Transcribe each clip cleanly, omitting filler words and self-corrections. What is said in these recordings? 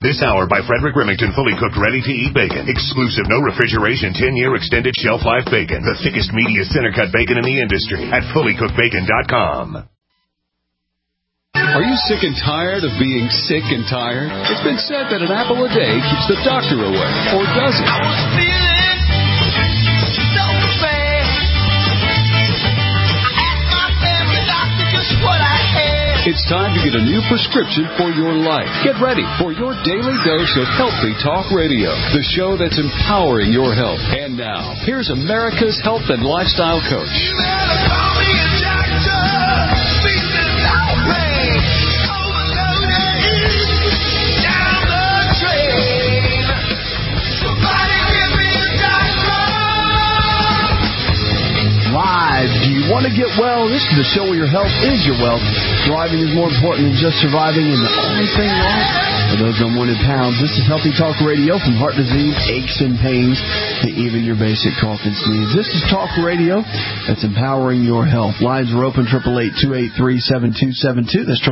This hour by Frederick Remington, fully cooked, ready-to-eat bacon. Exclusive, no refrigeration, 10-year extended shelf life bacon. The thickest, meatiest center-cut bacon in the industry at fullycookedbacon.com. Are you sick and tired of being sick and tired? It's been said that an apple a day keeps the doctor away. Or does it? I was feeling so bad. I asked my family doctor just what I had. It's time to get a new prescription for your life. Get ready for your daily dose of Healthy Talk Radio, the show that's empowering your health. And now, here's America's health and lifestyle coach. You better call me a doctor. Beat the dog rain. Overloaded. Down the drain. Somebody give me a doctor. Live. Do you want to get well? This is the show where your health is your wealth. Thriving is more important than just surviving, and the only thing wrong for those unwanted pounds. This is Healthy Talk Radio, from heart disease, aches and pains, to even your basic cough and sneeze. This is Talk Radio that's empowering your health. Lines are open, 888-283-7272. That's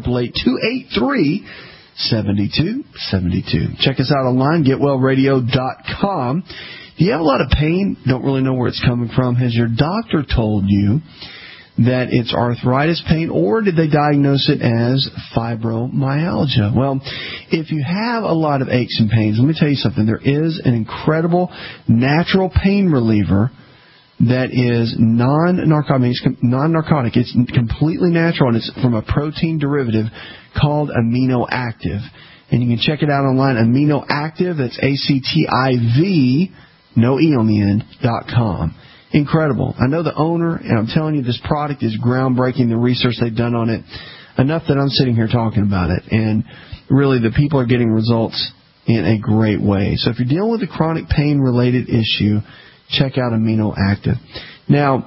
888-283-7272. Check us out online, getwellradio.com. If you have a lot of pain, don't really know where it's coming from, has your doctor told you that it's arthritis pain, or did they diagnose it as fibromyalgia? Well, if you have a lot of aches and pains, let me tell you something. There is an incredible natural pain reliever that is non-narcotic. It's completely natural, and it's from a protein derivative called Amino Active. And you can check it out online, Amino Active, that's ACTIV, no E on the end, .com. Incredible. I know the owner, and I'm telling you, this product is groundbreaking, the research they've done on it, enough that I'm sitting here talking about it. And really, the people are getting results in a great way. So if you're dealing with a chronic pain-related issue, check out Amino Active. Now,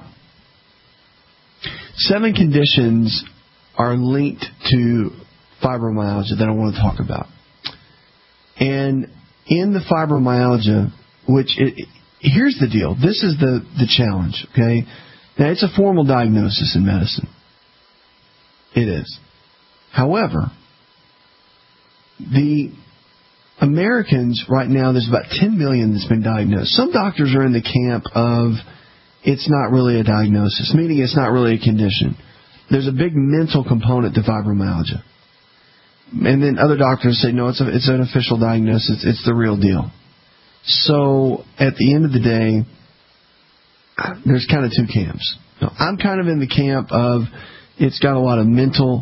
7 conditions are linked to fibromyalgia that I want to talk about. And in the fibromyalgia, here's the deal. This is the challenge, okay? Now, it's a formal diagnosis in medicine. It is. However, the Americans right now, there's about 10 million that's been diagnosed. Some doctors are in the camp of it's not really a diagnosis, meaning it's not really a condition. There's a big mental component to fibromyalgia. And then other doctors say, no, it's an official diagnosis. It's the real deal. So, at the end of the day, there's kind of 2 camps. Now, I'm kind of in the camp of it's got a lot of mental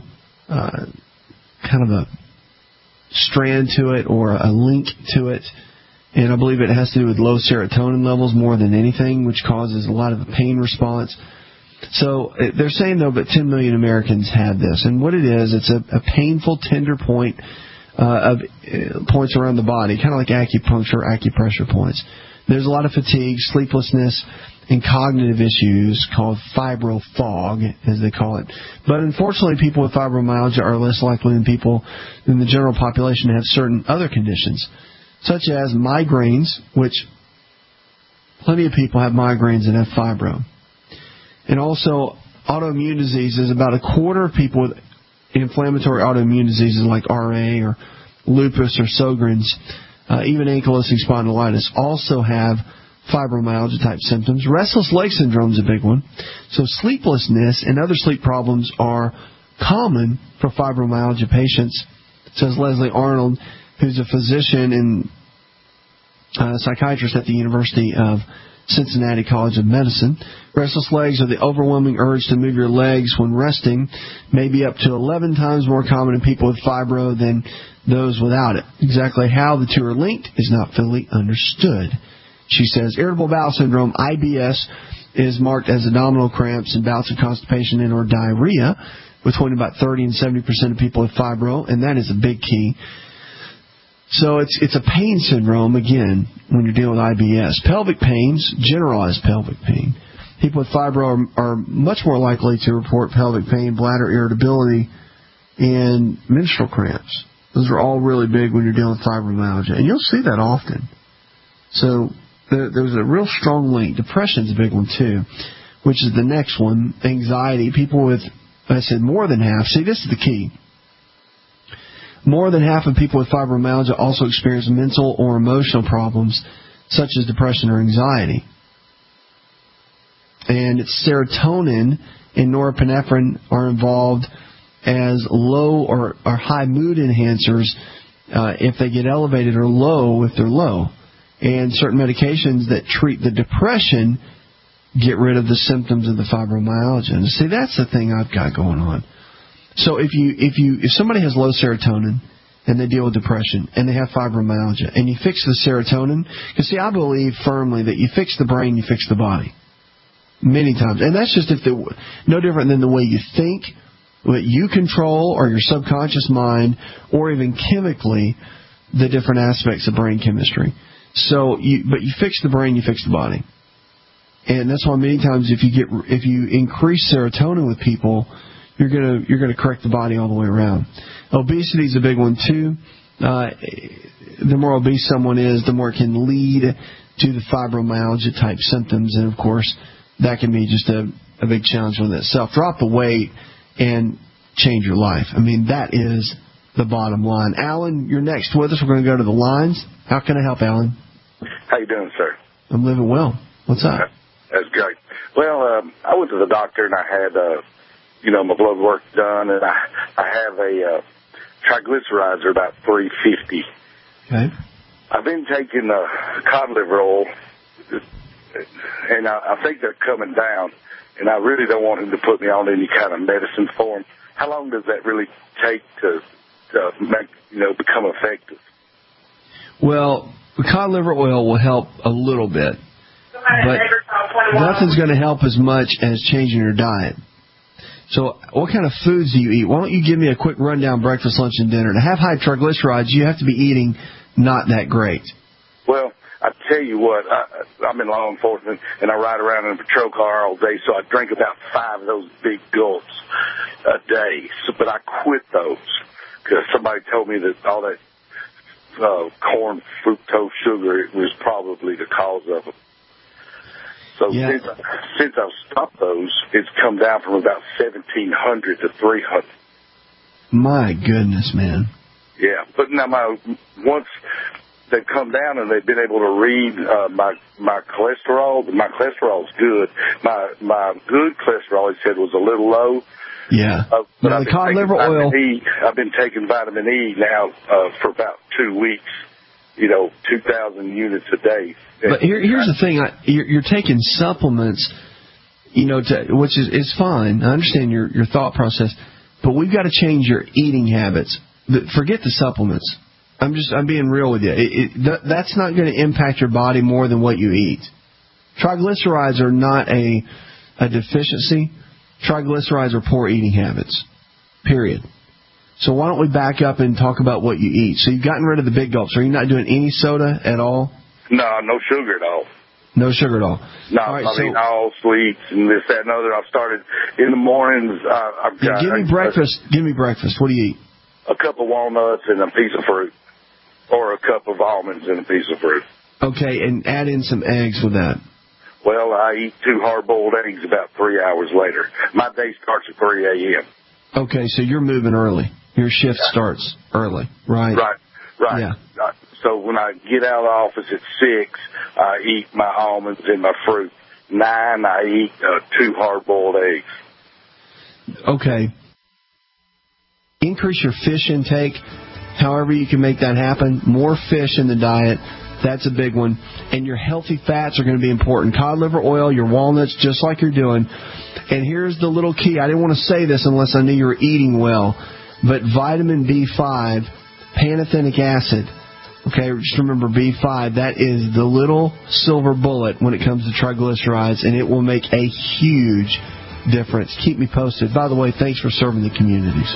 kind of a strand to it, or a link to it. And I believe it has to do with low serotonin levels more than anything, which causes a lot of a pain response. So they're saying, though, that 10 million Americans have this. And what it is, it's a painful, tender point of points around the body, kind of like acupuncture, acupressure points. There's a lot of fatigue, sleeplessness, and cognitive issues called fibro fog, as they call it. But unfortunately, people with fibromyalgia are less likely than people in the general population to have certain other conditions, such as migraines, which plenty of people have migraines and have fibro. And also autoimmune diseases. About a quarter of people with inflammatory autoimmune diseases like RA or lupus or Sjogren's, even ankylosing spondylitis, also have fibromyalgia-type symptoms. Restless leg syndrome is a big one. So sleeplessness and other sleep problems are common for fibromyalgia patients, says Leslie Arnold, who's a physician and psychiatrist at the University of Cincinnati College of Medicine. Restless legs are the overwhelming urge to move your legs when resting, maybe up to 11 times more common in people with fibro than those without it. Exactly how the 2 are linked is not fully understood. She says irritable bowel syndrome, IBS, is marked as abdominal cramps and bouts of constipation and or diarrhea, between about 30 and 70% of people with fibro, and that is a big key. So it's a pain syndrome, again, when you're dealing with IBS. Pelvic pains, generalized pelvic pain. People with fibro are much more likely to report pelvic pain, bladder irritability, and menstrual cramps. Those are all really big when you're dealing with fibromyalgia. And you'll see that often. So there's a real strong link. Depression's a big one, too, which is the next one. Anxiety. People with, I said, more than half. See, this is the key. More than half of people with fibromyalgia also experience mental or emotional problems, such as depression or anxiety. And serotonin and norepinephrine are involved as low or high mood enhancers if they get elevated, or low if they're low. And certain medications that treat the depression get rid of the symptoms of the fibromyalgia. And see, that's the thing I've got going on. So if somebody has low serotonin and they deal with depression and they have fibromyalgia and you fix the serotonin, because see, I believe firmly that you fix the brain, you fix the body. Many times. And that's just no different than the way you think, what you control, or your subconscious mind, or even chemically, the different aspects of brain chemistry. So, but you fix the brain, you fix the body. And that's why many times if you increase serotonin with people, you're gonna correct the body all the way around. Obesity is a big one too. The more obese someone is, the more it can lead to the fibromyalgia type symptoms, and of course that can be just a big challenge within itself. Drop the weight and change your life. I mean, that is the bottom line. Alan, you're next with us. We're going to go to the lines. How can I help, Alan? How you doing, sir? I'm living well. What's up? That's great. Well, I went to the doctor and I had, my blood work done, and I have a triglycerides are about 350. Okay. I've been taking cod liver oil, and I think they're coming down, and I really don't want him to put me on any kind of medicine for them. How long does that really take to make, become effective? Well, cod liver oil will help a little bit, but nothing's going to help as much as changing your diet. So what kind of foods do you eat? Why don't you give me a quick rundown, breakfast, lunch, and dinner? To have high triglycerides, you have to be eating not that great. Well, I tell you what, I'm in law enforcement, and I ride around in a patrol car all day, so I drink about 5 of those big gulps a day. But I quit those because somebody told me that all that corn fructose sugar was probably the cause of them. So yeah. since I've stopped those, it's come down from about 1,700 to 300. My goodness, man. Yeah, but now once they've come down and they've been able to read my cholesterol. My cholesterol's good. My good cholesterol, he said, was a little low. Yeah. But now, the cod liver oil. I've been taking vitamin E now for about 2 weeks. 2,000 units a day. But here's the thing: you're taking supplements, which is fine. I understand your thought process, but we've got to change your eating habits. Forget the supplements. I'm being real with you. That's not going to impact your body more than what you eat. Triglycerides are not a deficiency. Triglycerides are poor eating habits. Period. So why don't we back up and talk about what you eat? So you've gotten rid of the big gulps. Are you not doing any soda at all? No, no sugar at all. No sugar at all. No, all right, I mean all sweets and this, that, and other. I've started in the mornings. I've got. Give me breakfast. Give me breakfast. What do you eat? A cup of walnuts and a piece of fruit, or a cup of almonds and a piece of fruit. Okay, and add in some eggs with that. Well, I eat 2 hard-boiled eggs about 3 hours later. My day starts at 3 a.m. Okay, so you're moving early. Your shift starts early, right? Right. Yeah. So when I get out of the office at 6, I eat my almonds and my fruit. 9, I eat 2 hard-boiled eggs. Okay. Increase your fish intake. However you can make that happen. More fish in the diet. That's a big one. And your healthy fats are going to be important. Cod liver oil, your walnuts, just like you're doing. And here's the little key. I didn't want to say this unless I knew you were eating well. But vitamin B5, pantothenic acid, okay, just remember B5, that is the little silver bullet when it comes to triglycerides, and it will make a huge difference. Keep me posted. By the way, thanks for serving the communities.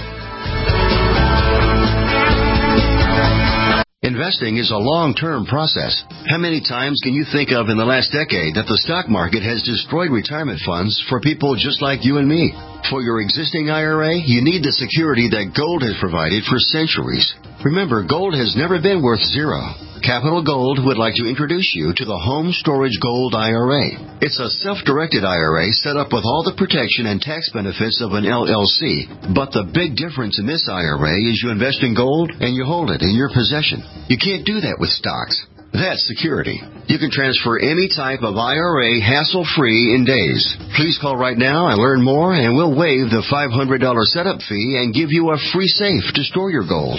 Investing is a long-term process. How many times can you think of in the last decade that the stock market has destroyed retirement funds for people just like you and me? For your existing IRA, you need the security that gold has provided for centuries. Remember, gold has never been worth zero. Capital Gold would like to introduce you to the Home Storage Gold IRA. It's a self-directed IRA set up with all the protection and tax benefits of an LLC. But the big difference in this IRA is you invest in gold and you hold it in your possession. You can't do that with stocks. That's security. You can transfer any type of IRA hassle-free in days. Please call right now and learn more, and we'll waive the $500 setup fee and give you a free safe to store your gold.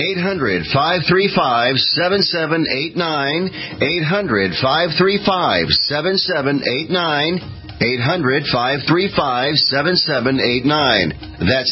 800-535-7789. 800-535-7789. 800-535-7789. That's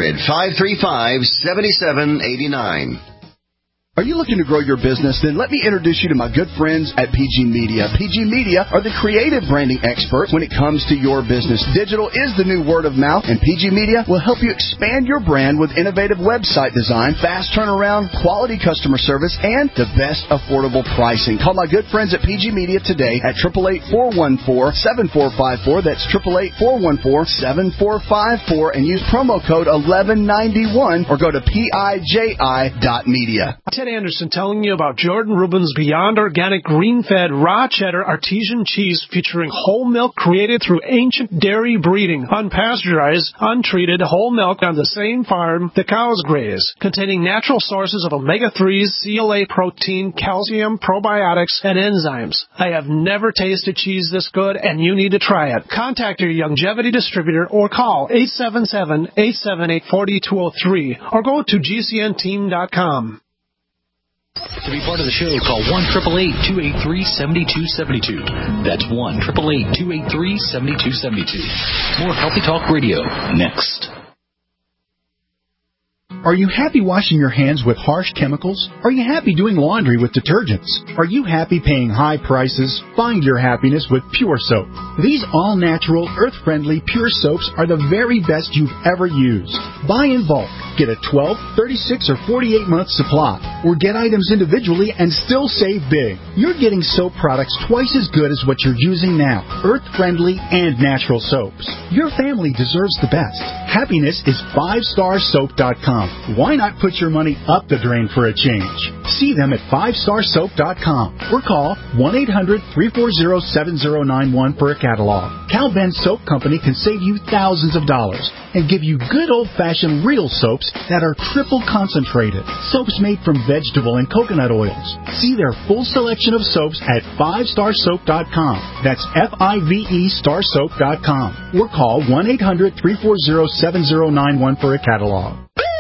800-535-7789. Are you looking to grow your business? Then let me introduce you to my good friends at PG Media. PG Media are the creative branding experts when it comes to your business. Digital is the new word of mouth, and PG Media will help you expand your brand with innovative website design, fast turnaround, quality customer service, and the best affordable pricing. Call my good friends at PG Media today at 888-414-7454. That's 888-414-7454, and use promo code 1191 or go to PIJI.media. Ted Anderson telling you about Jordan Rubin's Beyond Organic Green-Fed Raw Cheddar Artesian Cheese featuring whole milk created through ancient dairy breeding, unpasteurized, untreated whole milk on the same farm the cows graze, containing natural sources of omega-3s, CLA protein, calcium, probiotics, and enzymes. I have never tasted cheese this good, and you need to try it. Contact your Longevity distributor or call 877-878-4203 or go to GCNteam.com. To be part of the show, call 1-888-283-7272. That's 1-888-283-7272. More Healthy Talk Radio next. Are you happy washing your hands with harsh chemicals? Are you happy doing laundry with detergents? Are you happy paying high prices? Find your happiness with Pure Soap. These all-natural, earth-friendly Pure Soaps are the very best you've ever used. Buy in bulk. Get a 12, 36, or 48-month supply. Or get items individually and still save big. You're getting soap products twice as good as what you're using now. Earth-friendly and natural soaps. Your family deserves the best. Happiness is 5starsoap.com. Why not put your money up the drain for a change? See them at 5starsoap.com or call 1-800-340-7091 for a catalog. Cal Ben Soap Company can save you thousands of dollars and give you good old-fashioned real soaps that are triple concentrated. Soaps made from vegetable and coconut oils. See their full selection of soaps at 5starsoap.com. That's F-I-V-E starsoap.com or call 1-800-340-7091 for a catalog.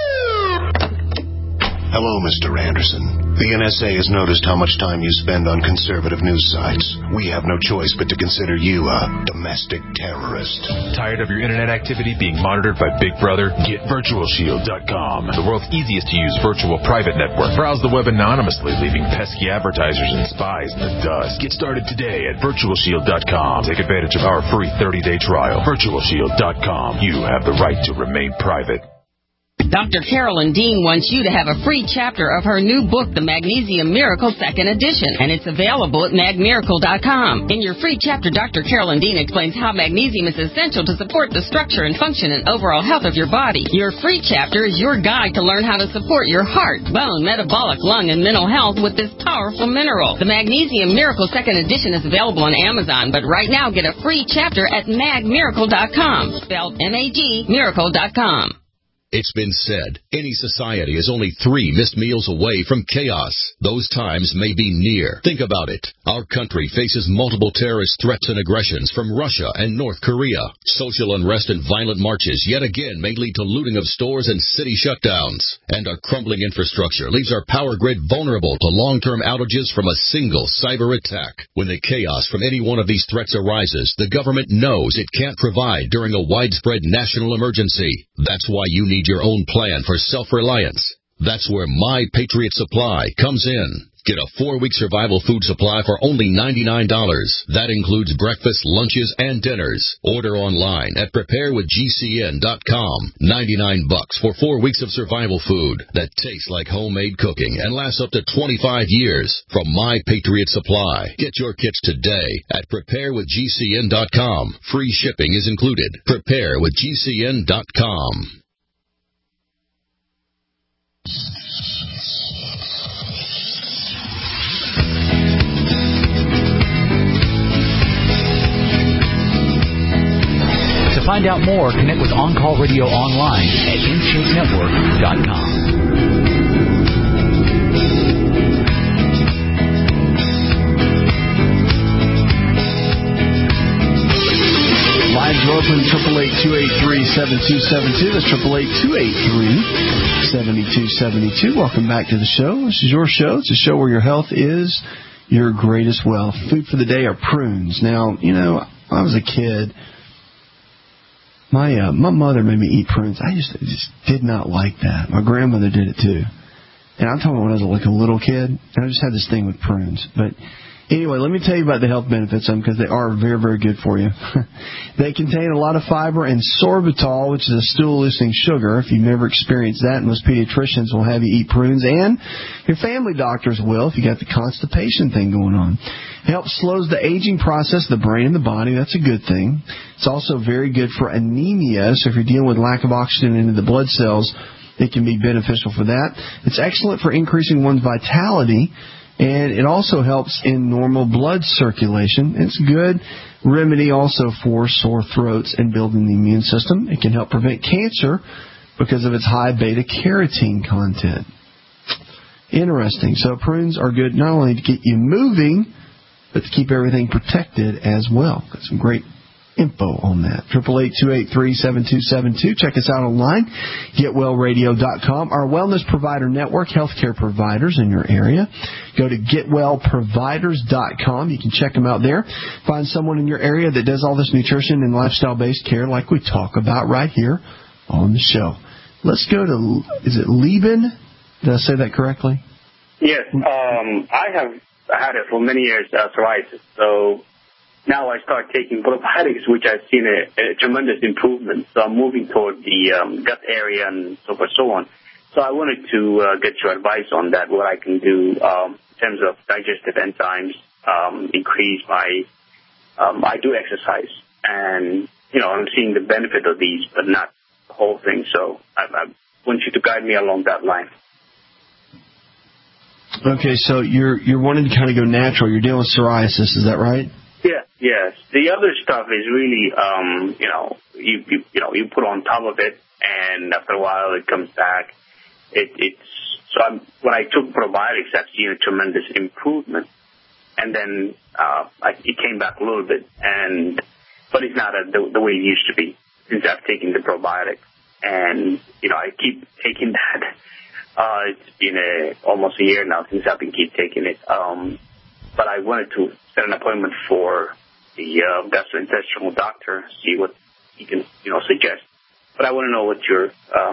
Hello, Mr. Anderson. The NSA has noticed how much time you spend on conservative news sites. We have no choice but to consider you a domestic terrorist. Tired of your internet activity being monitored by Big Brother? Get VirtualShield.com, the world's easiest to use virtual private network. Browse the web anonymously, leaving pesky advertisers and spies in the dust. Get started today at VirtualShield.com. Take advantage of our free 30-day trial. VirtualShield.com. You have the right to remain private. Dr. Carolyn Dean wants you to have a free chapter of her new book, The Magnesium Miracle 2nd Edition, and it's available at magmiracle.com. In your free chapter, Dr. Carolyn Dean explains how magnesium is essential to support the structure and function and overall health of your body. Your free chapter is your guide to learn how to support your heart, bone, metabolic, lung, and mental health with this powerful mineral. The Magnesium Miracle 2nd Edition is available on Amazon, but right now get a free chapter at magmiracle.com, spelled M-A-G, miracle.com. It's been said, any society is only 3 missed meals away from chaos. Those times may be near. Think about it. Our country faces multiple terrorist threats and aggressions from Russia and North Korea. Social unrest and violent marches yet again may lead to looting of stores and city shutdowns. And our crumbling infrastructure leaves our power grid vulnerable to long-term outages from a single cyber attack. When the chaos from any one of these threats arises, the government knows it can't provide during a widespread national emergency. That's why you need your own plan for self-reliance. That's where My Patriot Supply comes in. Get a 4-week survival food supply for only $99. That includes breakfast, lunches, and dinners. Order online at preparewithgcn.com. $99 for 4 weeks of survival food that tastes like homemade cooking and lasts up to 25 years from My Patriot Supply. Get your kits today at preparewithgcn.com. Free shipping is included. Preparewithgcn.com. find out more, connect with On Call Radio online at InShapeNetwork.com. Lines are open, 888-283-7272. That's 888-283-7272. Welcome back to the show. This is your show. It's a show where your health is your greatest wealth. Food for the day are prunes. Now, you know, when I was a kid, my mother made me eat prunes. I just did not like that. My grandmother did it too. And I'm talking when I was like a little kid, and I just had this thing with prunes. But anyway, let me tell you about the health benefits of them because they are very, very good for you. They contain a lot of fiber and sorbitol, which is a stool-loosening sugar. If you've never experienced that, most pediatricians will have you eat prunes, and your family doctors will if you got the constipation thing going on. It helps slows the aging process of the brain and the body. That's a good thing. It's also very good for anemia, so if you're dealing with lack of oxygen into the blood cells, it can be beneficial for that. It's excellent for increasing one's vitality. And it also helps in normal blood circulation. It's a good remedy also for sore throats and building the immune system. It can help prevent cancer because of its high beta-carotene content. Interesting. So prunes are good not only to get you moving, but to keep everything protected as well. Got some great info on that. 888-283-7272. Check us out online, GetWellRadio.com. Our wellness provider network, healthcare providers in your area. Go to GetWellProviders.com. You can check them out there. Find someone in your area that does all this nutrition and lifestyle-based care like we talk about right here on the show. Let's go to, is it Lieben? Did I say that correctly? Yes. I have had it for many years, psoriasis. So now I start taking probiotics, which I've seen a tremendous improvement. So I'm moving toward the gut area and so forth, so on. So I wanted to get your advice on that, what I can do in terms of digestive enzymes, increase my, I do exercise. And, you know, I'm seeing the benefit of these, but not the whole thing. So I want you to guide me along that line. Okay, so you're wanting to kind of go natural. You're dealing with psoriasis, is that right? Yeah, yes. The other stuff is really, you put on top of it, and after a while it comes back. When I took probiotics, I've seen a tremendous improvement, and then it came back a little bit, but it's not the way it used to be since I've taken the probiotics, and I keep taking that. It's been almost a year now since I've been taking it. But I wanted to set an appointment for the gastrointestinal doctor, see what he can, suggest. But I want to know what your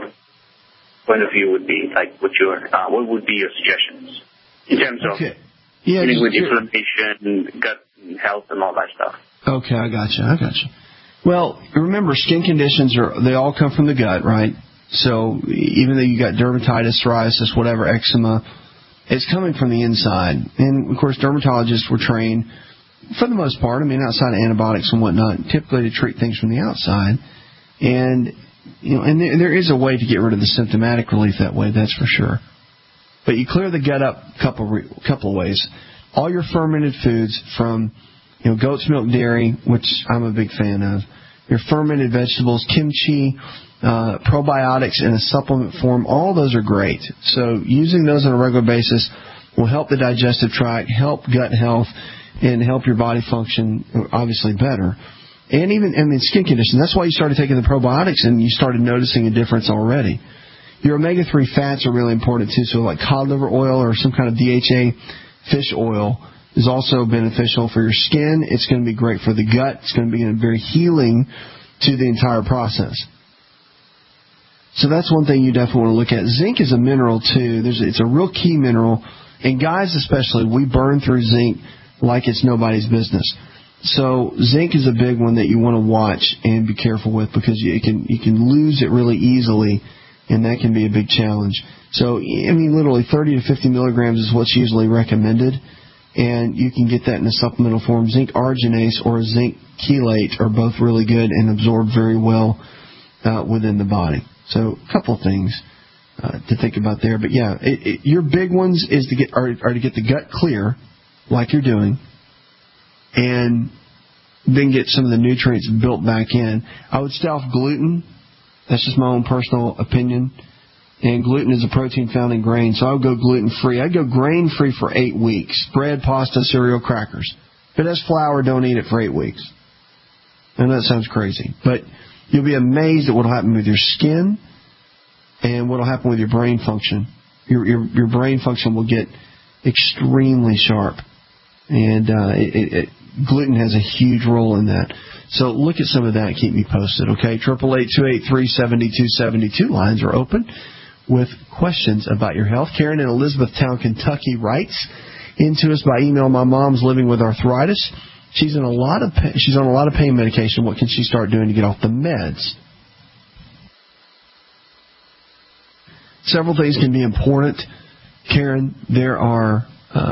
point of view would be, like what would be your suggestions in terms of dealing with inflammation, gut health, and all that stuff. Okay, I got you. Well, remember, skin conditions they all come from the gut, right? So even though you got dermatitis, psoriasis, whatever, eczema, it's coming from the inside. And, of course, dermatologists were trained, for the most part, outside of antibiotics and whatnot, typically to treat things from the outside. And, and there is a way to get rid of the symptomatic relief that way, that's for sure. But you clear the gut up a couple of ways. All your fermented foods from, goat's milk, dairy, which I'm a big fan of, your fermented vegetables, kimchi, probiotics in a supplement form, all those are great. So using those on a regular basis will help the digestive tract, help gut health, and help your body function obviously better. And even skin conditions. That's why you started taking the probiotics and you started noticing a difference already. Your omega-3 fats are really important too. So like cod liver oil or some kind of DHA fish oil is also beneficial for your skin. It's going to be great for the gut. It's going to be very healing to the entire process. So that's one thing you definitely want to look at. Zinc is a mineral, too. It's a real key mineral. And guys especially, we burn through zinc like it's nobody's business. So zinc is a big one that you want to watch and be careful with because you can lose it really easily, and that can be a big challenge. So, literally 30 to 50 milligrams is what's usually recommended. And you can get that in a supplemental form. Zinc arginase or zinc chelate are both really good and absorb very well within the body. So a couple of things to think about there. But, yeah, your big ones is to get the gut clear, like you're doing, and then get some of the nutrients built back in. I would stay off gluten. That's just my own personal opinion. And gluten is a protein found in grain, so I would go gluten-free. I'd go grain-free for 8 weeks. Bread, pasta, cereal, crackers. If it has flour, don't eat it for 8 weeks. I know that sounds crazy, but you'll be amazed at what will happen with your skin and what will happen with your brain function. Your brain function will get extremely sharp, and gluten has a huge role in that. So look at some of that. Keep me posted, okay? 888-283-7272. Lines are open with questions about your health. Karen in Elizabethtown, Kentucky writes into us by email, my mom's living with arthritis. She's on a lot of pain medication. What can she start doing to get off the meds? Several things can be important, Karen. There are,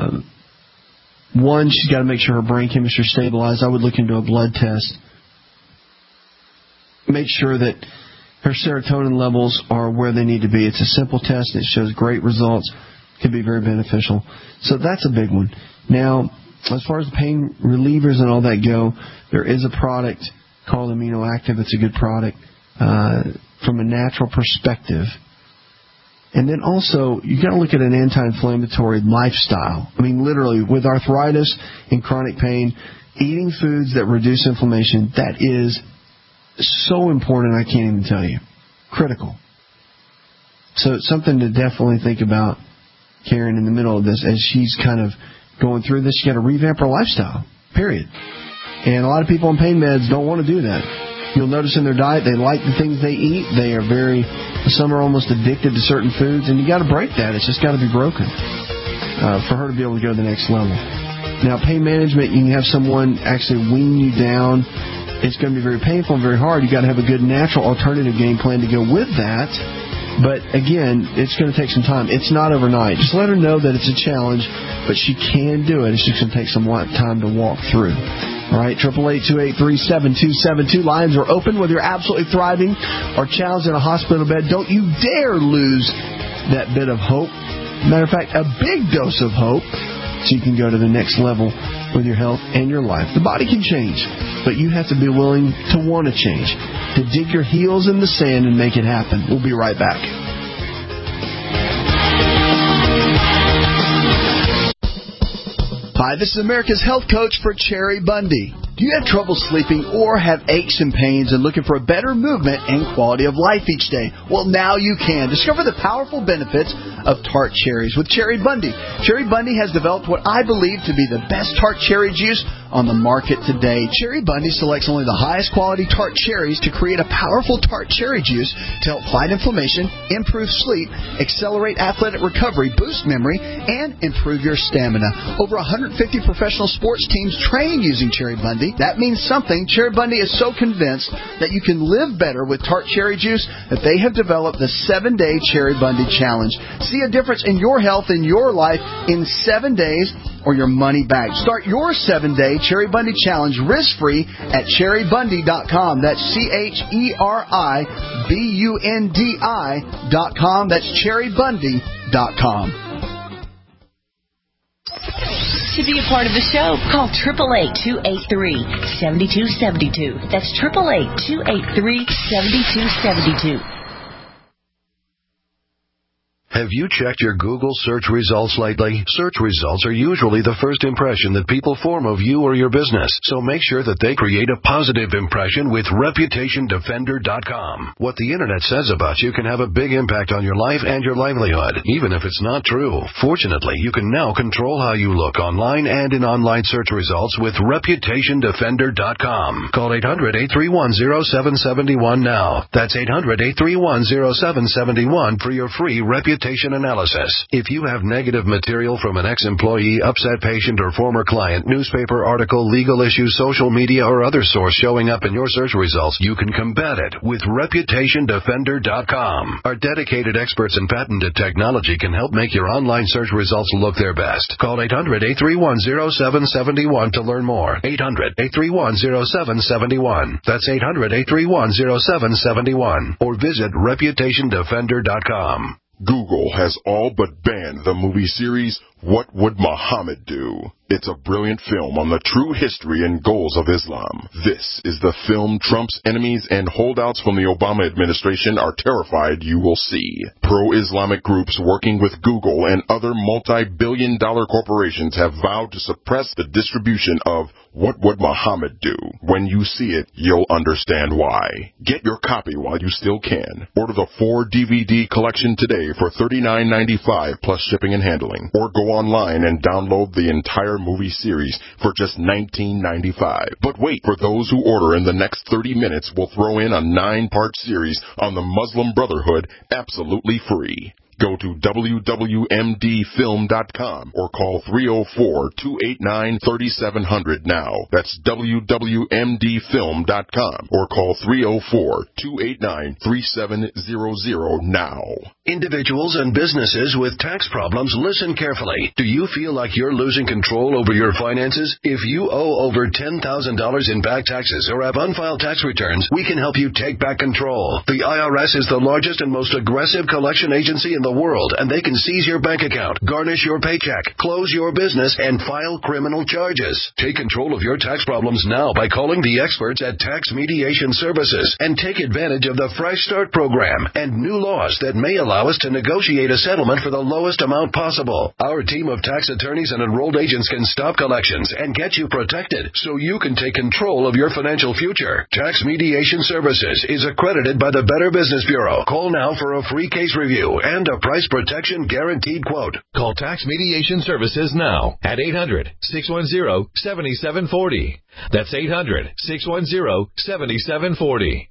one, she's got to make sure her brain chemistry is stabilized. I would look into a blood test. Make sure that her serotonin levels are where they need to be. It's a simple test. It shows great results. It can be very beneficial. So that's a big one. Now, as far as the pain relievers and all that go, there is a product called AminoActive. It's a good product from a natural perspective. And then also, you've got to look at an anti-inflammatory lifestyle. I mean, literally, with arthritis and chronic pain, eating foods that reduce inflammation, that is so important, I can't even tell you. Critical. So it's something to definitely think about, Karen, in the middle of this, as she's kind of going through this. You got to revamp her lifestyle, period. And a lot of people on pain meds don't want to do that. You'll notice in their diet, they like the things they eat. Some are almost addicted to certain foods, and you got to break that. It's just got to be broken for her to be able to go to the next level. Now, pain management, you can have someone actually wean you down. It's going to be very painful and very hard. You got to have a good natural alternative game plan to go with that. But again, it's going to take some time. It's not overnight. Just let her know that it's a challenge, but she can do it. It's just going to take some time to walk through. All right, 888-283-7272. Lines are open. Whether you're absolutely thriving or challenged in a hospital bed, don't you dare lose that bit of hope. Matter of fact, a big dose of hope, so you can go to the next level with your health and your life. The body can change, but you have to be willing to want to change, to dig your heels in the sand and make it happen. We'll be right back. Hi, this is America's Health Coach for Cherry Bundy. Do you have trouble sleeping or have aches and pains and looking for a better movement and quality of life each day? Well, now you can. Discover the powerful benefits of tart cherries with Cherry Bundy. Cherry Bundy has developed what I believe to be the best tart cherry juice on the market today. Cherry Bundy selects only the highest quality tart cherries to create a powerful tart cherry juice to help fight inflammation, improve sleep, accelerate athletic recovery, boost memory, and improve your stamina. Over 150 professional sports teams train using Cherry Bundy. That means something. Cherry Bundy is so convinced that you can live better with tart cherry juice that they have developed the 7-Day Cherry Bundy Challenge. See a difference in your health and your life in 7 days or your money back. Start your 7-Day Cherry Bundy Challenge risk-free at cherrybundy.com. That's CHERIBUNDI.com. That's cherrybundy.com. To be a part of the show, call 888-283-7272. That's 888-283-7272. Have you checked your Google search results lately? Search results are usually the first impression that people form of you or your business, so make sure that they create a positive impression with ReputationDefender.com. What the Internet says about you can have a big impact on your life and your livelihood, even if it's not true. Fortunately, you can now control how you look online and in online search results with ReputationDefender.com. Call 800-831-0771 now. That's 800-831-0771 for your free reputation analysis. If you have negative material from an ex-employee, upset patient, or former client, newspaper article, legal issue, social media, or other source showing up in your search results, you can combat it with ReputationDefender.com. Our dedicated experts in patented technology can help make your online search results look their best. Call 800-831-0771 to learn more. 800-831-0771. That's 800-831-0771. Or visit ReputationDefender.com. Google has all but banned the movie series What Would Muhammad Do? It's a brilliant film on the true history and goals of Islam. This is the film Trump's enemies and holdouts from the Obama administration are terrified you will see. Pro-Islamic groups working with Google and other multi-billion-dollar corporations have vowed to suppress the distribution of What Would Muhammad Do? When you see it, you'll understand why. Get your copy while you still can. Order the 4-DVD collection today for $39.95 plus shipping and handling. Or go online and download the entire movie series for just $19.95. But wait, for those who order in the next 30 minutes, we'll throw in a 9-part series on the Muslim Brotherhood absolutely free. Go to wwmdfilm.com or call 304-289-3700 now. That's wwmdfilm.com or call 304-289-3700 now. Individuals and businesses with tax problems, listen carefully. Do you feel like you're losing control over your finances? If you owe over $10,000 in back taxes or have unfiled tax returns, we can help you take back control. The IRS is the largest and most aggressive collection agency in the world, and they can seize your bank account, garnish your paycheck, close your business, and file criminal charges. Take control of your tax problems now by calling the experts at Tax Mediation Services and take advantage of the Fresh Start program and new laws that may allow us to negotiate a settlement for the lowest amount possible. Our team of tax attorneys and enrolled agents can stop collections and get you protected so you can take control of your financial future. Tax Mediation Services is accredited by the Better Business Bureau. Call now for a free case review and a price protection guaranteed quote. Call Tax Mediation Services now at 800-610-7740. That's 800-610-7740.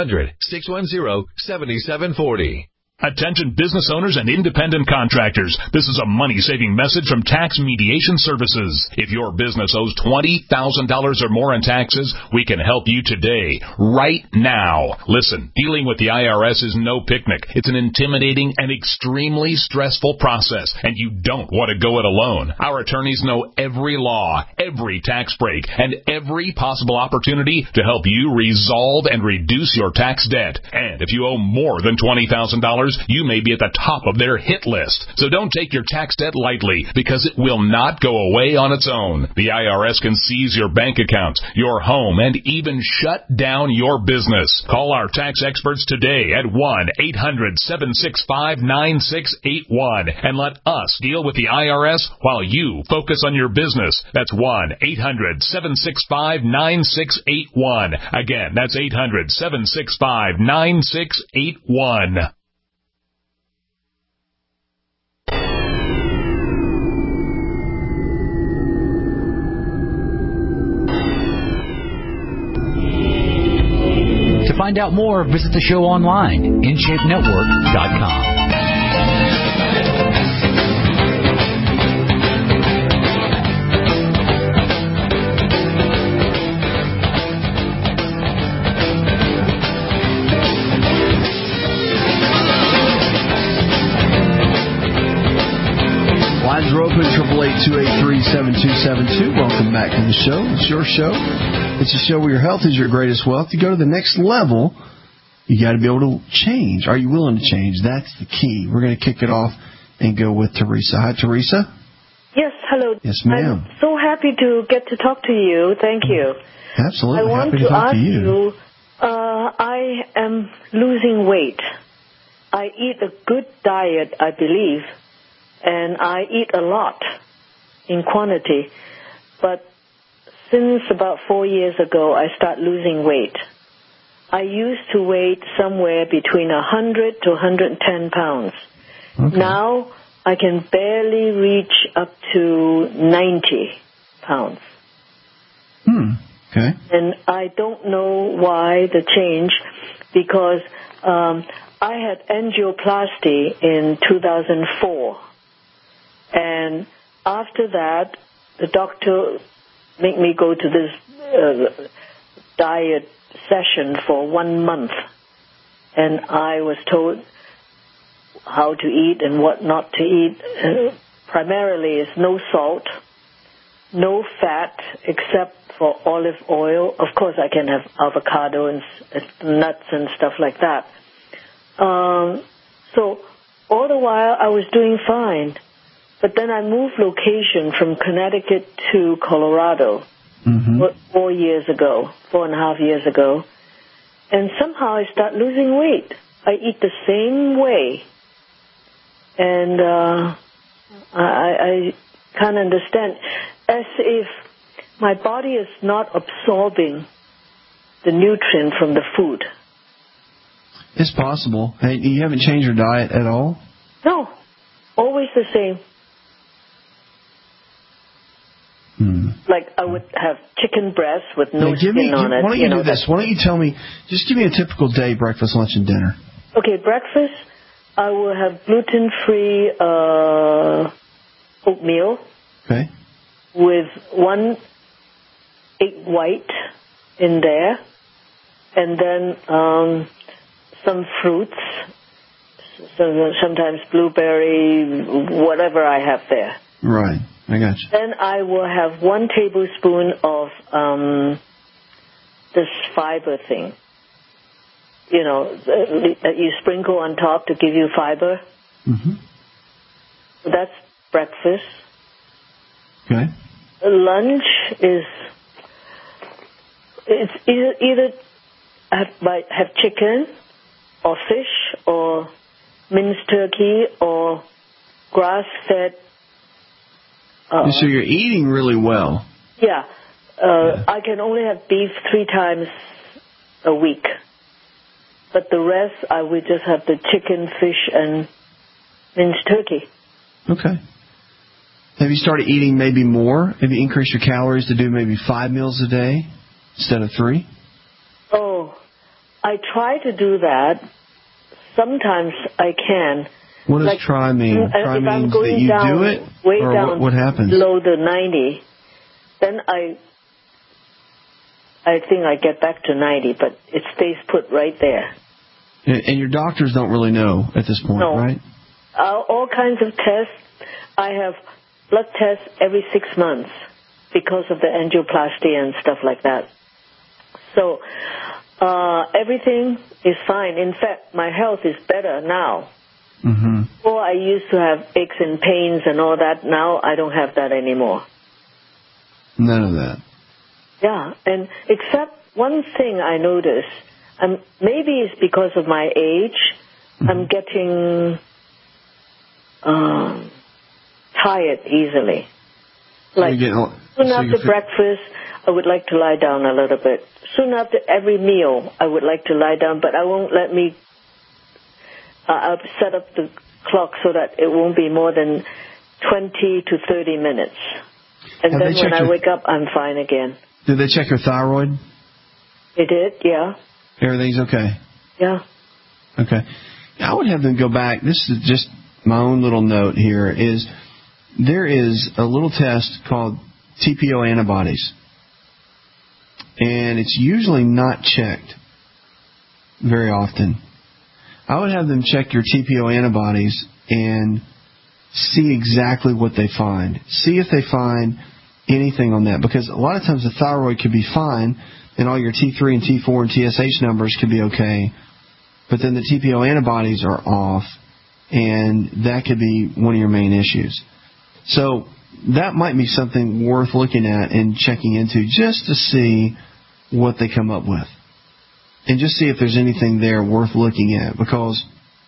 800-610-7740. Attention business owners and independent contractors. This is a money-saving message from Tax Mediation Services. If your business owes $20,000 or more in taxes, we can help you today, right now. Listen, dealing with the IRS is no picnic. It's an intimidating and extremely stressful process, and you don't want to go it alone. Our attorneys know every law, every tax break, and every possible opportunity to help you resolve and reduce your tax debt. And if you owe more than $20,000, you may be at the top of their hit list. So don't take your tax debt lightly, because it will not go away on its own. The IRS can seize your bank accounts, your home, and even shut down your business. Call our tax experts today at 1-800-765-9681 and let us deal with the IRS while you focus on your business. That's 1-800-765-9681. Again, that's 800-765-9681. To find out more, visit the show online, InShapeNetwork.com. Lines are open, 888-283-7272. Welcome back to the show. It's your show. It's a show where your health is your greatest wealth. To go to the next level, you got to be able to change. Are you willing to change? That's the key. We're going to kick it off and go with Teresa. Hi, Teresa. Yes, hello. Yes, ma'am. I'm so happy to get to talk to you. Thank you. Absolutely. I want happy to talk to you. I am losing weight. I eat a good diet, I believe, and I eat a lot in quantity. But since about 4 years ago, I started losing weight. I used to weigh somewhere between 100 to 110 pounds. Okay. Now I can barely reach up to 90 pounds. Okay. And I don't know why the change, because I had angioplasty in 2004. And after that, the doctor made me go to this diet session for 1 month. And I was told how to eat and what not to eat. Primarily is no salt, no fat except for olive oil. Of course, I can have avocado and nuts and stuff like that. So all the while I was doing fine. But then I moved location from Connecticut to Colorado 4 years ago, 4.5 years ago. And somehow I start losing weight. I eat the same way. And I can't understand. As if my body is not absorbing the nutrient from the food. It's possible. Hey, you haven't changed your diet at all? No. Always the same. Like I would have chicken breast with no skin on it. Why don't you do this? Why don't you tell me, just give me a typical day, breakfast, lunch, and dinner. Okay, breakfast, I will have gluten-free oatmeal. Okay. With 1 egg white in there. And then some fruits. Sometimes blueberry, whatever I have there. Right. I got you. Then I will have 1 tablespoon of this fiber thing. You know, that you sprinkle on top to give you fiber. So that's breakfast. Okay. Lunch is either have chicken or fish or minced turkey or grass-fed. So you're eating really well. Yeah. I can only have beef 3 times a week. But the rest, I would just have the chicken, fish, and minced turkey. Okay. Have you started eating maybe more? Have you increased your calories to do maybe 5 meals a day instead of 3? Oh, I try to do that. Sometimes I can. What does try mean? Try if means I'm going that you down, do it? way or down what happens? below the 90, then I think I get back to 90, but it stays put right there. And your doctors don't really know at this point, right? All kinds of tests. I have blood tests every 6 months because of the angioplasty and stuff like that. So everything is fine. In fact, my health is better now. Before I used to have aches and pains and all that. Now I don't have that anymore. None of that. Yeah, and except one thing I noticed, maybe it's because of my age, I'm getting tired easily. Like soon after breakfast, I would like to lie down a little bit. Soon after every meal, I would like to lie down, but I won't let me. I'll set up the clock so that it won't be more than 20 to 30 minutes. And then when I wake up, I'm fine again. Did they check your thyroid? They did, yeah. Everything's okay? Yeah. Okay. I would have them go back. This is just my own little note here. There is a little test called TPO antibodies. And it's usually not checked very often. I would have them check your TPO antibodies and see exactly what they find. See if they find anything on that. Because a lot of times the thyroid could be fine and all your T3 and T4 and TSH numbers could be okay. But then the TPO antibodies are off, and that could be one of your main issues. So that might be something worth looking at and checking into just to see what they come up with. And just see if there's anything there worth looking at. Because,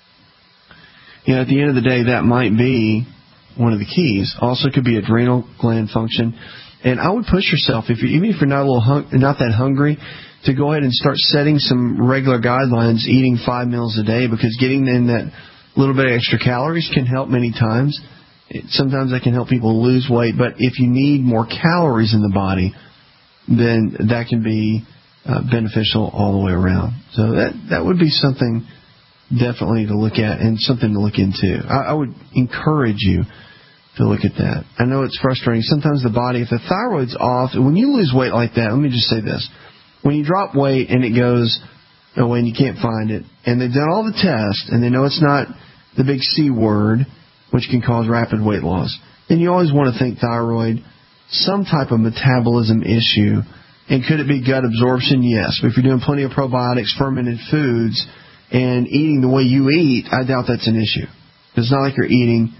at the end of the day, that might be one of the keys. Also could be adrenal gland function. And I would push yourself, even if you're not not that hungry, to go ahead and start setting some regular guidelines, eating 5 meals a day, because getting in that little bit of extra calories can help many times. Sometimes that can help people lose weight, but if you need more calories in the body, then that can be beneficial all the way around. So that would be something definitely to look at and something to look into. I would encourage you to look at that. I know it's frustrating. Sometimes the body, if the thyroid's off, when you lose weight like that, let me just say this. When you drop weight and it goes away and you can't find it, and they've done all the tests and they know it's not the big C word, which can cause rapid weight loss, then you always want to think thyroid, some type of metabolism issue. And could it be gut absorption? Yes. But if you're doing plenty of probiotics, fermented foods, and eating the way you eat, I doubt that's an issue. It's not like you're eating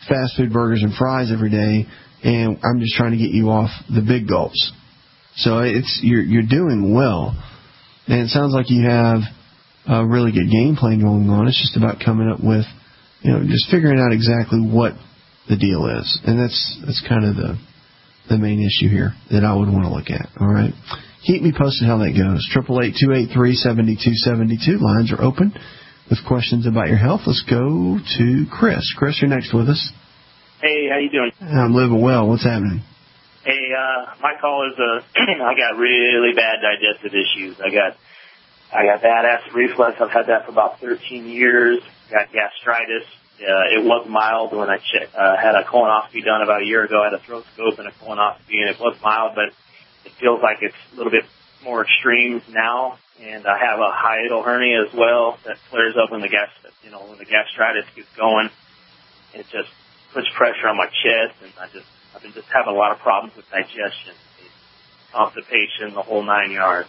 fast food burgers and fries every day, and I'm just trying to get you off the big gulps. So you're doing well, and it sounds like you have a really good game plan going on. It's just about coming up with, just figuring out exactly what the deal is, and that's kind of the main issue here that I would want to look at. All right, keep me posted how that goes. 888-283-7272. Lines are open with questions about your health. Let's go to Chris. Chris, you're next with us. Hey, how you doing? I'm living well. What's happening? Hey, my call is I got really bad digestive issues. I got bad acid reflux. I've had that for about 13 years. Got gastritis. It was mild when I had a colonoscopy done about a year ago. I had a throat scope and a colonoscopy, and it was mild, but it feels like it's a little bit more extreme now. And I have a hiatal hernia as well that flares up when the gastritis gets going. It just puts pressure on my chest, and I've been just having a lot of problems with digestion, constipation, the whole 9 yards.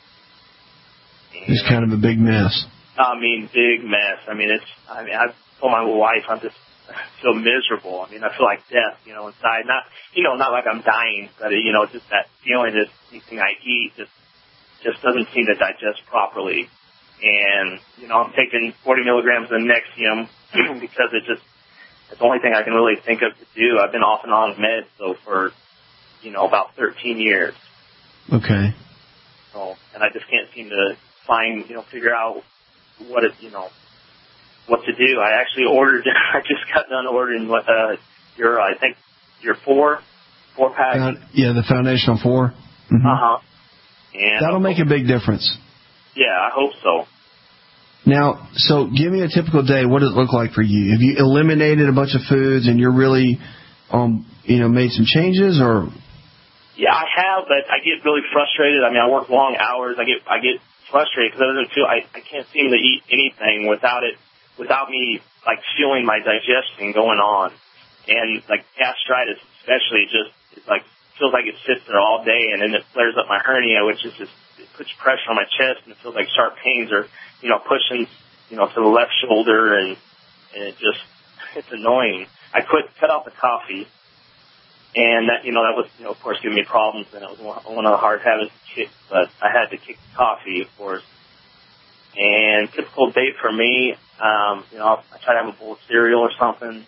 It's kind of a big mess. I mean, big mess. I've told my wife I feel miserable. I feel like death, inside. Not like I'm dying, but just that feeling that anything I eat just doesn't seem to digest properly. And I'm taking 40 milligrams of Nexium because it's the only thing I can really think of to do. I've been off and on meds though for about 13 years. Okay. So, and I just can't seem to figure out what to do. I actually I just got done ordering I think your four pack. The Foundational 4. Mm-hmm. And that'll make a big difference. Yeah, I hope so. Now, so give me a typical day. What does it look like for you? Have you eliminated a bunch of foods and you're really, made some changes, or? Yeah, I have, but I get really frustrated. I work long hours. I get frustrated because I can't seem to eat anything without me feeling my digestion going on, and gastritis especially feels like it sits there all day, and then it flares up my hernia, which is just, it puts pressure on my chest, and it feels like sharp pains are pushing to the left shoulder, and it's annoying. I cut out the coffee, and that was of course giving me problems, and it was one of the hard habits to kick, but I had to kick the coffee, of course. And typical day for me, I try to have a bowl of cereal or something,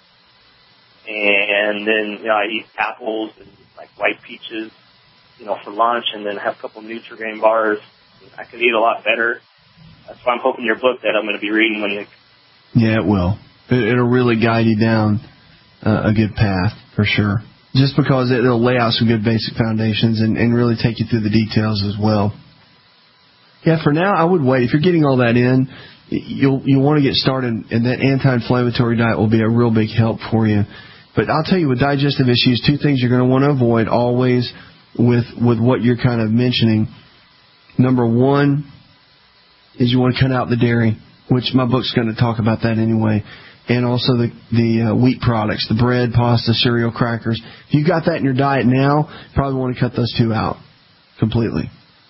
and then I eat apples and white peaches, for lunch, and then have a couple of Nutri-Grain bars. I could eat a lot better. That's why I'm hoping your book that I'm going to be reading when you. Yeah, it will. It'll really guide you down a good path for sure. Just because it'll lay out some good basic foundations and really take you through the details as well. Yeah, for now, I would wait. If you're getting all that in, you'll want to get started, and that anti-inflammatory diet will be a real big help for you. But I'll tell you, with digestive issues, two things you're going to want to avoid always with what you're kind of mentioning. Number one is you want to cut out the dairy, which my book's going to talk about that anyway, and also the wheat products, the bread, pasta, cereal, crackers. If you've got that in your diet now, you probably want to cut those two out completely.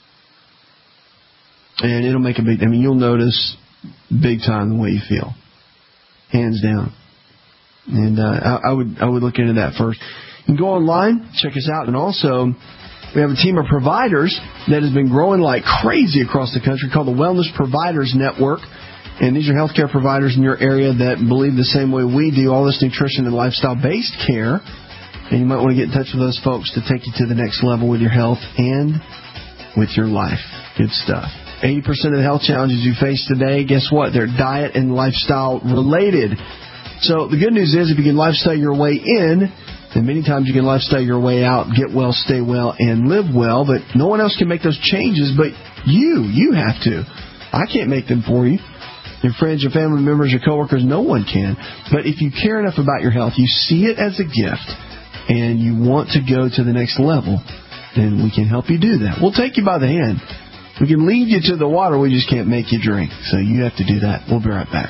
And it'll make a big, you'll notice big time the way you feel. Hands down. And I would look into that first. You can go online, check us out, and also we have a team of providers that has been growing like crazy across the country called the Wellness Providers Network. And these are healthcare providers in your area that believe the same way we do, all this nutrition and lifestyle-based care. And you might want to get in touch with those folks to take you to the next level with your health and with your life. Good stuff. 80% of the health challenges you face today, guess what? They're diet and lifestyle related. So the good news is if you can lifestyle your way in, then many times you can lifestyle your way out, get well, stay well, and live well. But no one else can make those changes but you. You have to. I can't make them for you. Your friends, your family members, your coworkers, no one can. But if you care enough about your health, you see it as a gift, and you want to go to the next level, then we can help you do that. We'll take you by the hand. We can lead you to the water, we just can't make you drink. So you have to do that. We'll be right back.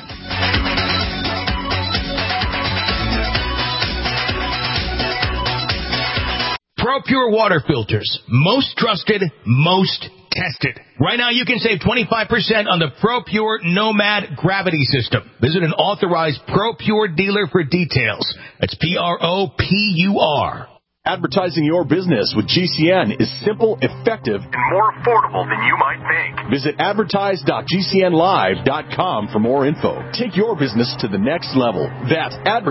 ProPure water filters. Most trusted, most tested. Right now you can save 25% on the ProPure Nomad Gravity System. Visit an authorized ProPure dealer for details. That's PROPUR. Advertising your business with GCN is simple, effective, and more affordable than you might think. Visit advertise.gcnlive.com for more info. Take your business to the next level. That's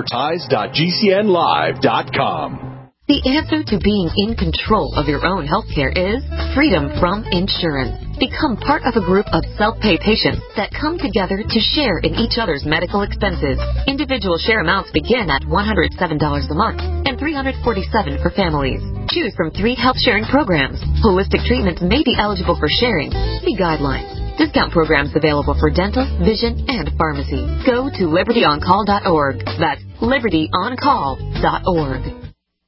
advertise.gcnlive.com. The answer to being in control of your own healthcare is freedom from insurance. Become part of a group of self-pay patients that come together to share in each other's medical expenses. Individual share amounts begin at $107 a month and $347 for families. Choose from 3 health-sharing programs. Holistic treatments may be eligible for sharing. See guidelines. Discount programs available for dental, vision, and pharmacy. Go to libertyoncall.org. That's libertyoncall.org.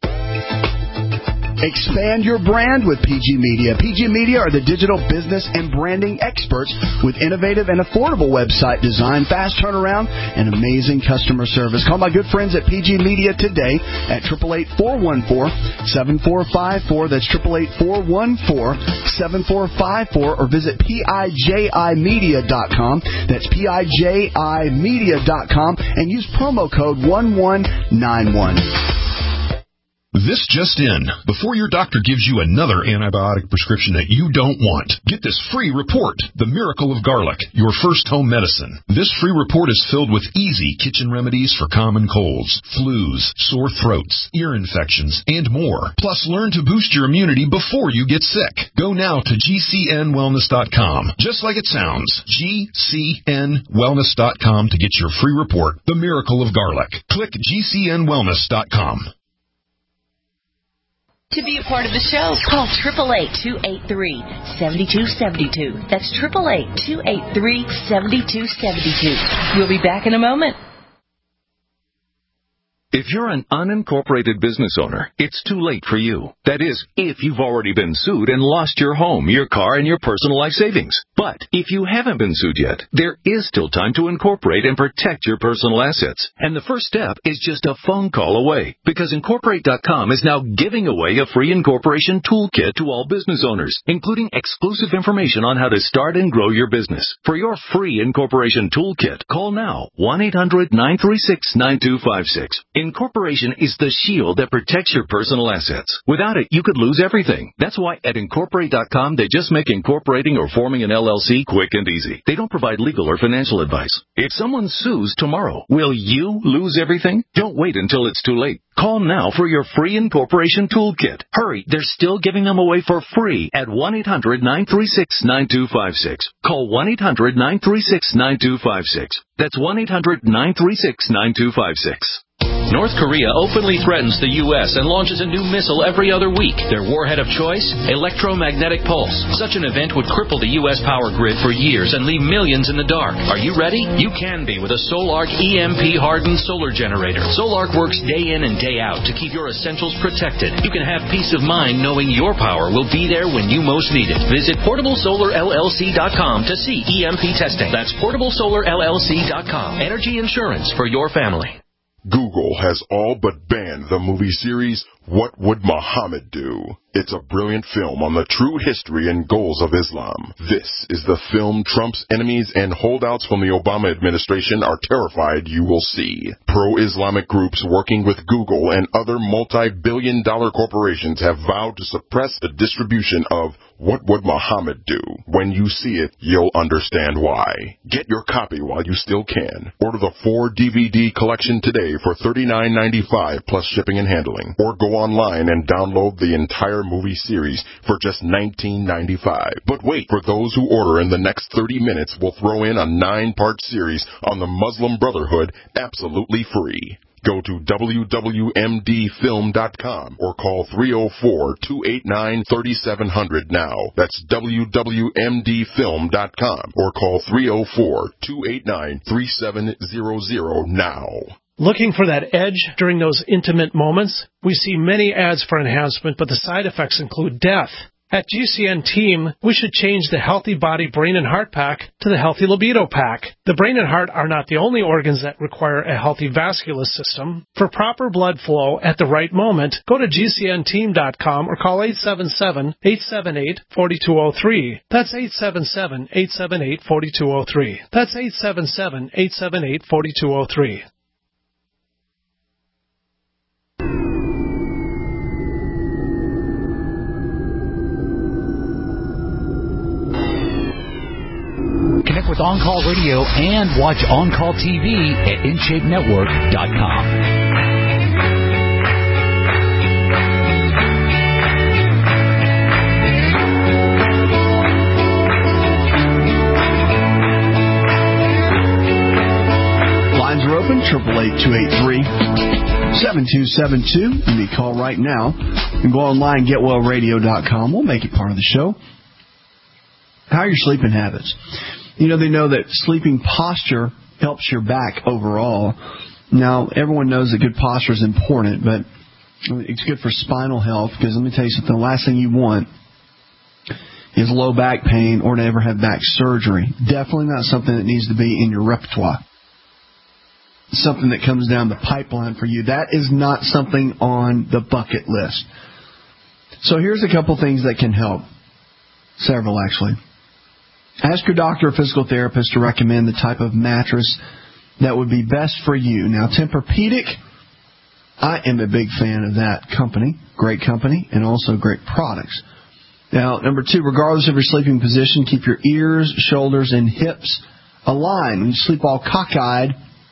Expand your brand with PG Media. PG Media are the digital business and branding experts with innovative and affordable website design, fast turnaround, and amazing customer service. Call my good friends at PG Media today at 888-414-7454. That's 888-414-7454. Or visit PIJImedia.com. That's PIJImedia.com and use promo code 1191. This just in. Before your doctor gives you another antibiotic prescription that you don't want, get this free report, The Miracle of Garlic, your first home medicine. This free report is filled with easy kitchen remedies for common colds, flus, sore throats, ear infections, and more. Plus, learn to boost your immunity before you get sick. Go now to GCNwellness.com. Just like it sounds, GCNwellness.com to get your free report, The Miracle of Garlic. Click GCNwellness.com. To be a part of the show, call 888-283-7272. That's 888-283-7272. We'll be back in a moment. If you're an unincorporated business owner, it's too late for you. That is, if you've already been sued and lost your home, your car, and your personal life savings. But if you haven't been sued yet, there is still time to incorporate and protect your personal assets. And the first step is just a phone call away, because Incorporate.com is now giving away a free incorporation toolkit to all business owners, including exclusive information on how to start and grow your business. For your free incorporation toolkit, call now, 1-800-936-9256. Incorporation is the shield that protects your personal assets. Without it, you could lose everything. That's why at Incorporate.com, they just make incorporating or forming an LLC quick and easy. They don't provide legal or financial advice. If someone sues tomorrow, will you lose everything? Don't wait until it's too late. Call now for your free incorporation toolkit. Hurry, they're still giving them away for free at 1-800-936-9256. Call 1-800-936-9256. That's 1-800-936-9256. North Korea openly threatens the U.S. and launches a new missile every other week. Their warhead of choice? Electromagnetic pulse. Such an event would cripple the U.S. power grid for years and leave millions in the dark. Are you ready? You can be with a Solark EMP-hardened solar generator. Solark works day in and day out to keep your essentials protected. You can have peace of mind knowing your power will be there when you most need it. Visit PortableSolarLLC.com to see EMP testing. That's PortableSolarLLC.com. Energy insurance for your family. Google has all but banned the movie series What Would Muhammad Do? It's a brilliant film on the true history and goals of Islam. This is the film Trump's enemies and holdouts from the Obama administration are terrified you will see. Pro-Islamic groups working with Google and other multi-billion-dollar corporations have vowed to suppress the distribution of What Would Muhammad Do? When you see it, you'll understand why. Get your copy while you still can. Order the 4-DVD collection today for $39.95 plus shipping and handling. Or go online and download the entire movie series for just $19.95. But wait, for those who order in the next 30 minutes, we'll throw in a 9-part series on the Muslim Brotherhood absolutely free. Go to wwmdfilm.com or call 304-289-3700 now. That's wwmdfilm.com or call 304-289-3700 now. Looking for that edge during those intimate moments? We see many ads for enhancement, but the side effects include death. At GCN Team, we should change the Healthy Body, Brain, and Heart Pack to the Healthy Libido Pack. The brain and heart are not the only organs that require a healthy vascular system. For proper blood flow at the right moment, go to GCNteam.com or call 877-878-4203. That's 877-878-4203. That's 877-878-4203. Connect with On Call Radio and watch On Call TV at InShapeNetwork.com. Lines are open, 888-283-7272. Give me a call right now. You can go online, GetWellRadio.com. We'll make it part of the show. How are your sleeping habits? You know, they know that sleeping posture helps your back overall. Now, everyone knows that good posture is important, but it's good for spinal health, because let me tell you something, the last thing you want is low back pain or to ever have back surgery. Definitely not something that needs to be in your repertoire. Something that comes down the pipeline for you. That is not something on the bucket list. So here's a couple things that can help. Several, actually. Ask your doctor or physical therapist to recommend the type of mattress that would be best for you. Now, Tempur-Pedic, I am a big fan of that company. Great company and also great products. Now, number 2, regardless of your sleeping position, keep your ears, shoulders, and hips aligned. When you sleep all cockeyed,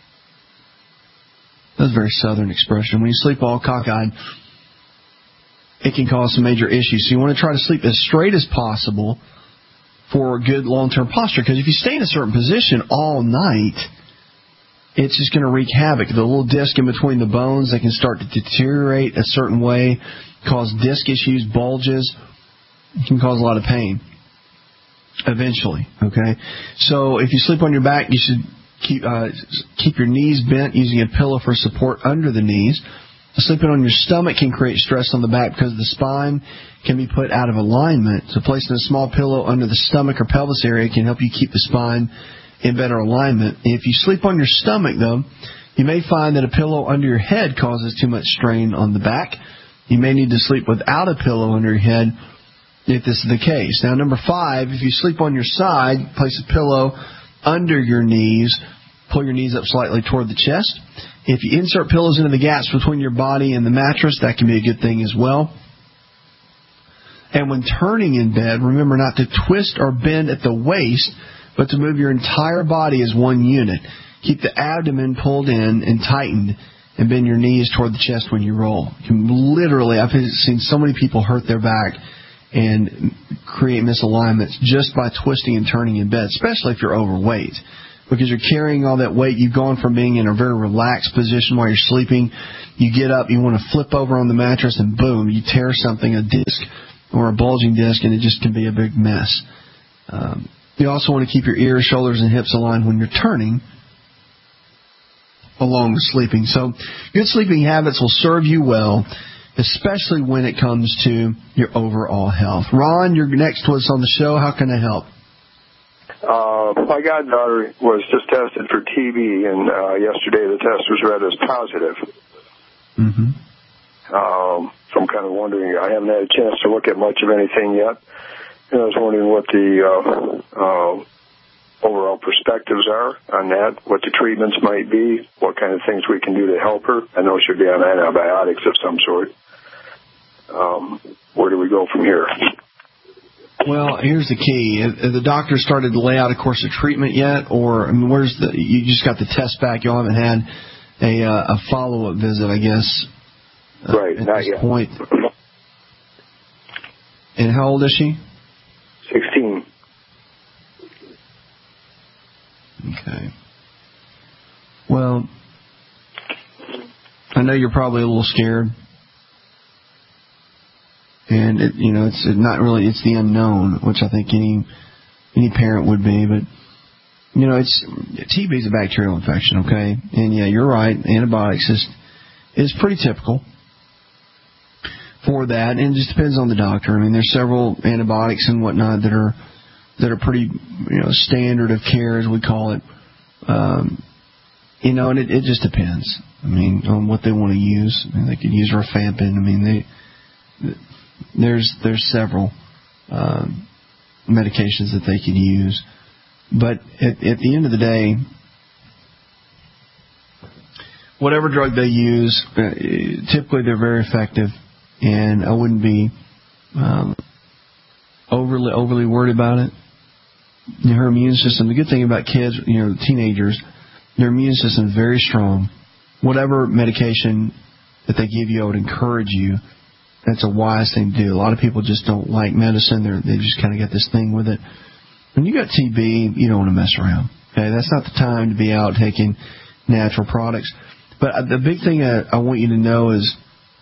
that's a very southern expression. When you sleep all cockeyed, it can cause some major issues. So you want to try to sleep as straight as possible for good long-term posture. Because if you stay in a certain position all night, it's just going to wreak havoc. The little disc in between the bones, they can start to deteriorate a certain way, cause disc issues, bulges. It can cause a lot of pain eventually, okay? So if you sleep on your back, you should keep your knees bent using a pillow for support under the knees. Sleeping on your stomach can create stress on the back because the spine can be put out of alignment. So placing a small pillow under the stomach or pelvis area can help you keep the spine in better alignment. If you sleep on your stomach, though, you may find that a pillow under your head causes too much strain on the back. You may need to sleep without a pillow under your head if this is the case. Now, number 5, if you sleep on your side, place a pillow under your knees. Pull your knees up slightly toward the chest. If you insert pillows into the gaps between your body and the mattress, that can be a good thing as well. And when turning in bed, remember not to twist or bend at the waist, but to move your entire body as one unit. Keep the abdomen pulled in and tightened, and bend your knees toward the chest when you roll. You can literally, I've seen so many people hurt their back and create misalignments just by twisting and turning in bed, especially if you're overweight. Because you're carrying all that weight, you've gone from being in a very relaxed position while you're sleeping, you get up, you want to flip over on the mattress, and boom, you tear something, a disc or a bulging disc, and it just can be a big mess. You also want to keep your ears, shoulders, and hips aligned when you're turning, along with sleeping. So good sleeping habits will serve you well, especially when it comes to your overall health. Ron, you're next was on the show. How can I help? My goddaughter was just tested for TB, and yesterday the test was read as positive. Mm-hmm. So I'm kind of wondering, I haven't had a chance to look at much of anything yet, and I was wondering what the overall perspectives are on that, what the treatments might be, what kind of things we can do to help her. I know she'll be on antibiotics of some sort. Where do we go from here? Well, here's the key. Have the doctor started to lay out a course of treatment yet? Or, I mean, you just got the test back, you haven't had a follow-up visit, I guess. Right, at not this yet. point. And how old is she? 16. Okay. Well, I know you're probably a little scared. And, it's not really, it's the unknown, which I think any parent would be. But, TB is a bacterial infection, okay? And, yeah, you're right. Antibiotics is pretty typical. for that, and it just depends on the doctor. I mean, there's several antibiotics and whatnot that are pretty, standard of care, as we call it. And it just depends. I mean, on what they want to use. I mean, they could use rifampin. I mean, there's several medications that they could use. But at the end of the day, whatever drug they use, typically they're very effective, and I wouldn't be overly worried about it. Her immune system, the good thing about kids, teenagers, their immune system is very strong. Whatever medication that they give you, I would encourage you. That's a wise thing to do. A lot of people just don't like medicine. They just kind of get this thing with it. When you got TB, you don't want to mess around. Okay, that's not the time to be out taking natural products. But the big thing I want you to know is,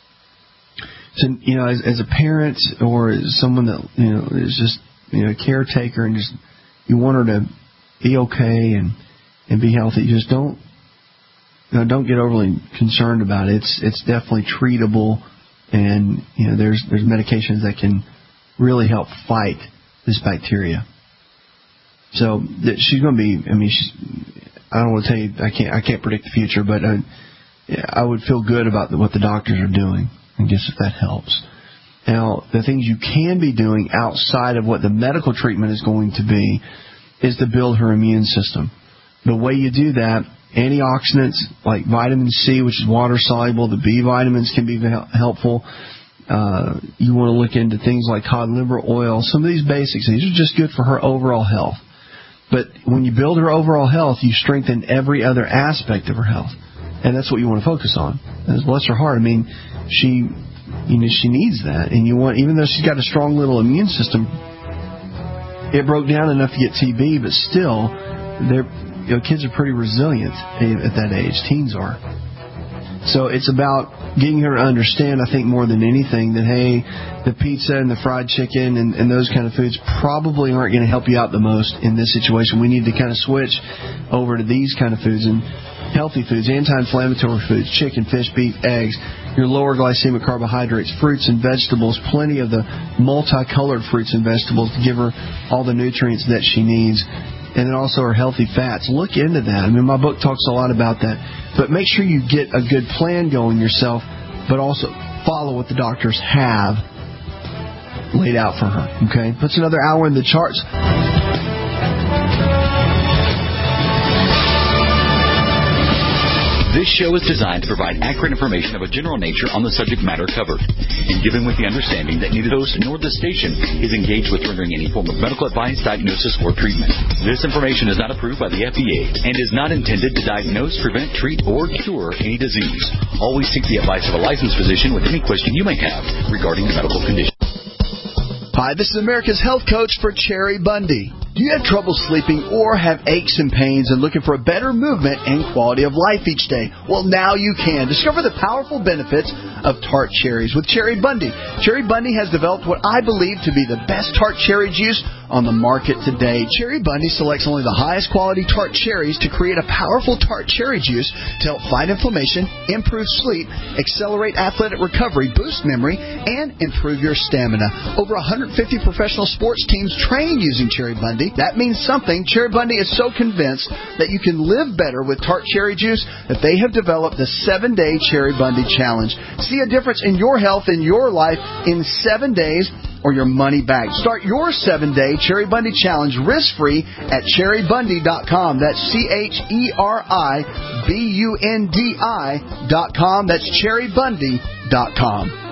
as a parent or as someone that is just a caretaker, and just you want her to be okay and be healthy, just don't get overly concerned about it. It's definitely treatable, and there's medications that can really help fight this bacteria. So she's going to be. I mean, I don't want to tell you. I can't predict the future, but I would feel good about what the doctors are doing. I guess if that helps. Now, the things you can be doing outside of what the medical treatment is going to be is to build her immune system. The way you do that, antioxidants like vitamin C, which is water soluble, the B vitamins can be helpful. You want to look into things like cod liver oil. Some of these basics, these are just good for her overall health. But when you build her overall health, you strengthen every other aspect of her health. And that's what you want to focus on. And bless her heart. I mean, she needs that. And even though she's got a strong little immune system, it broke down enough to get TB, but still, kids are pretty resilient at that age. Teens are. So it's about getting her to understand, I think, more than anything, that, hey, the pizza and the fried chicken and those kind of foods probably aren't going to help you out the most in this situation. We need to kind of switch over to these kind of foods and healthy foods, anti-inflammatory foods, chicken, fish, beef, eggs, your lower glycemic carbohydrates, fruits and vegetables, plenty of the multicolored fruits and vegetables to give her all the nutrients that she needs. And then also her healthy fats. Look into that. I mean, my book talks a lot about that. But make sure you get a good plan going yourself, but also follow what the doctors have laid out for her. Okay? Puts another hour in the charts. This show is designed to provide accurate information of a general nature on the subject matter covered, and given with the understanding that neither the host nor the station is engaged with rendering any form of medical advice, diagnosis, or treatment. This information is not approved by the FDA and is not intended to diagnose, prevent, treat, or cure any disease. Always seek the advice of a licensed physician with any question you may have regarding a medical condition. Hi, this is America's Health Coach for Cherry Bundy. Do you have trouble sleeping or have aches and pains and looking for a better movement and quality of life each day? Well, now you can. Discover the powerful benefits of tart cherries with Cherry Bundy. Cherry Bundy has developed what I believe to be the best tart cherry juice on the market today. Cherry Bundy selects only the highest quality tart cherries to create a powerful tart cherry juice to help fight inflammation, improve sleep, accelerate athletic recovery, boost memory, and improve your stamina. Over 150 professional sports teams train using Cherry Bundy. That means something. Cherry Bundy is so convinced that you can live better with tart cherry juice that they have developed the 7-Day Cherry Bundy Challenge. See a difference in your health and your life in 7 days or your money back. Start your 7-Day Cherry Bundy Challenge risk-free at cherrybundy.com. That's CherryBundi.com. That's cherrybundy.com.